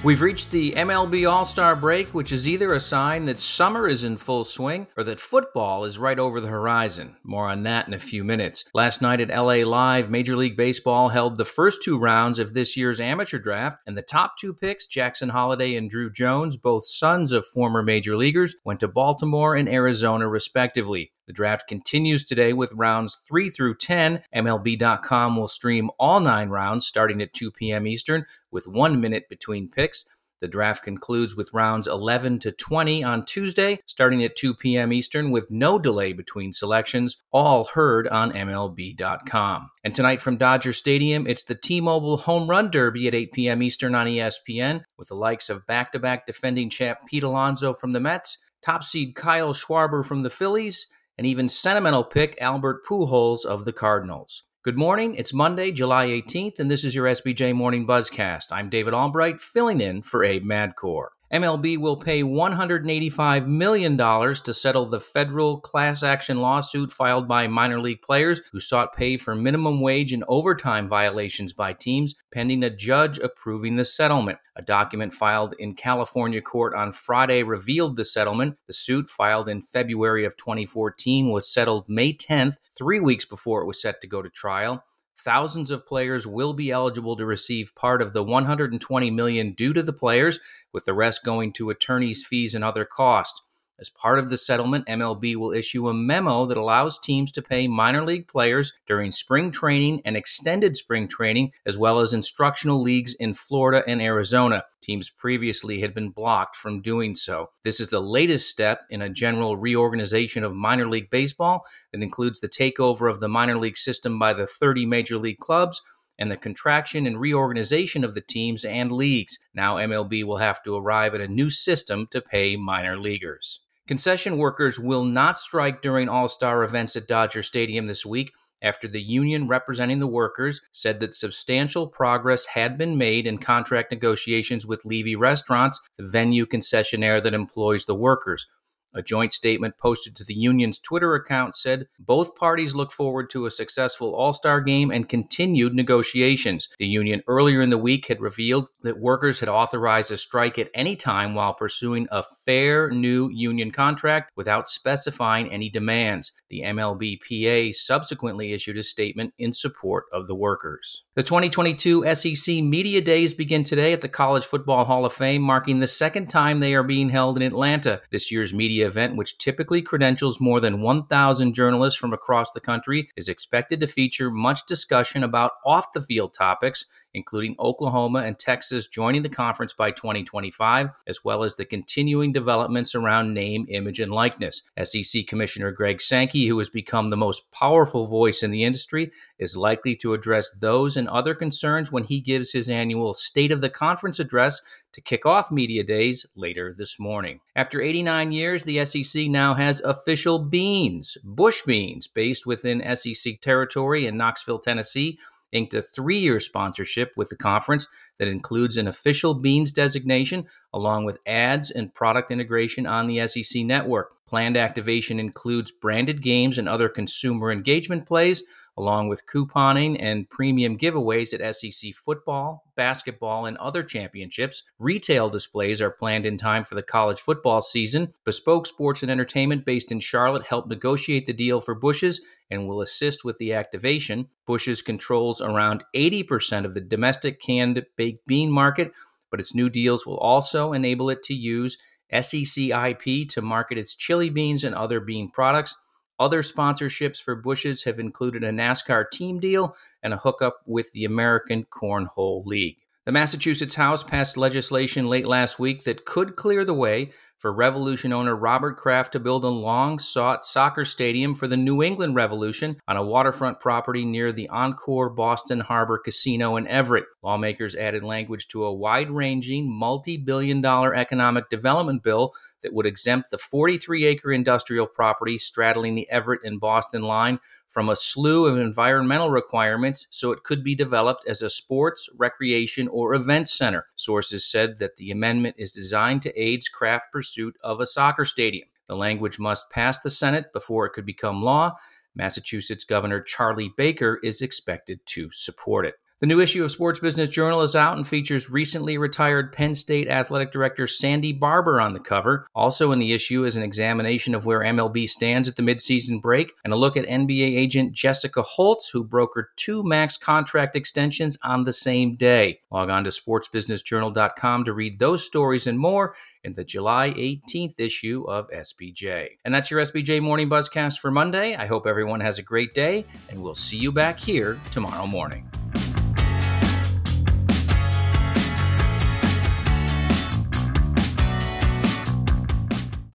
We've reached the MLB All-Star break, which is either a sign that summer is in full swing or that football is right over the horizon. More on that in a few minutes. Last night at LA Live, Major League Baseball held the first two rounds of this year's amateur draft, and the top two picks, Jackson Holliday and Drew Jones, both sons of former major leaguers, went to Baltimore and Arizona respectively. The draft continues today with rounds 3 through 10. MLB.com will stream all 9 rounds starting at 2 p.m. Eastern with 1 minute between picks. The draft concludes with rounds 11 to 20 on Tuesday, starting at 2 p.m. Eastern with no delay between selections, all heard on MLB.com. And tonight from Dodger Stadium, it's the T-Mobile Home Run Derby at 8 p.m. Eastern on ESPN, with the likes of back-to-back defending champ Pete Alonso from the Mets, top seed Kyle Schwarber from the Phillies, and even sentimental pick Albert Pujols of the Cardinals. Good morning, it's Monday, July 18th, and this is your SBJ Morning Buzzcast. I'm David Albright, filling in for Abe Madkour. MLB will pay $185 million to settle the federal class action lawsuit filed by minor league players who sought pay for minimum wage and overtime violations by teams, pending a judge approving the settlement. A document filed in California court on Friday revealed the settlement. The suit, filed in February of 2014, was settled May 10th, 3 weeks before it was set to go to trial. Thousands of players will be eligible to receive part of the $120 million due to the players, with the rest going to attorneys' fees and other costs. As part of the settlement, MLB will issue a memo that allows teams to pay minor league players during spring training and extended spring training, as well as instructional leagues in Florida and Arizona. Teams previously had been blocked from doing so. This is the latest step in a general reorganization of minor league baseball that includes the takeover of the minor league system by the 30 major league clubs and the contraction and reorganization of the teams and leagues. Now MLB will have to arrive at a new system to pay minor leaguers. Concession workers will not strike during All-Star events at Dodger Stadium this week after the union representing the workers said that substantial progress had been made in contract negotiations with Levy Restaurants, the venue concessionaire that employs the workers. A joint statement posted to the union's Twitter account said both parties look forward to a successful All-Star game and continued negotiations. The union earlier in the week had revealed that workers had authorized a strike at any time while pursuing a fair new union contract without specifying any demands. The MLBPA subsequently issued a statement in support of the workers. The 2022 SEC Media Days begin today at the College Football Hall of Fame, marking the second time they are being held in Atlanta. This year's media event, which typically credentials more than 1,000 journalists from across the country, is expected to feature much discussion about off-the-field topics, including Oklahoma and Texas joining the conference by 2025, as well as the continuing developments around name, image, and likeness. SEC Commissioner Greg Sankey, who has become the most powerful voice in the industry, is likely to address those and other concerns when he gives his annual State of the Conference address to kick off Media Days later this morning. After 89 years, the SEC now has official beans, Busch Beans, based within SEC territory in Knoxville, Tennessee, inked a 3-year sponsorship with the conference that includes an official Beans designation, along with ads and product integration on the SEC network. Planned activation includes branded games and other consumer engagement plays, along with couponing and premium giveaways at SEC football, basketball, and other championships. Retail displays are planned in time for the college football season. Bespoke Sports and Entertainment, based in Charlotte, helped negotiate the deal for Busch's and will assist with the activation. Busch's controls around 80% of the domestic canned baked bean market, but its new deals will also enable it to use SEC IP to market its chili beans and other bean products. Other sponsorships for Busch's have included a NASCAR team deal and a hookup with the American Cornhole League. The Massachusetts House passed legislation late last week that could clear the way for Revolution owner Robert Kraft to build a long-sought soccer stadium for the New England Revolution on a waterfront property near the Encore Boston Harbor Casino in Everett. Lawmakers added language to a wide-ranging, multi-billion-dollar economic development bill that would exempt the 43-acre industrial property straddling the Everett and Boston line from a slew of environmental requirements so it could be developed as a sports, recreation, or event center. Sources said that the amendment is designed to aid Kraft's pursuit of a soccer stadium. The language must pass the Senate before it could become law. Massachusetts Governor Charlie Baker is expected to support it. The new issue of Sports Business Journal is out and features recently retired Penn State athletic director Sandy Barber on the cover. Also in the issue is an examination of where MLB stands at the midseason break and a look at NBA agent Jessica Holtz, who brokered 2 max contract extensions on the same day. Log on to sportsbusinessjournal.com to read those stories and more in the July 18th issue of SBJ. And that's your SBJ Morning Buzzcast for Monday. I hope everyone has a great day, and we'll see you back here tomorrow morning.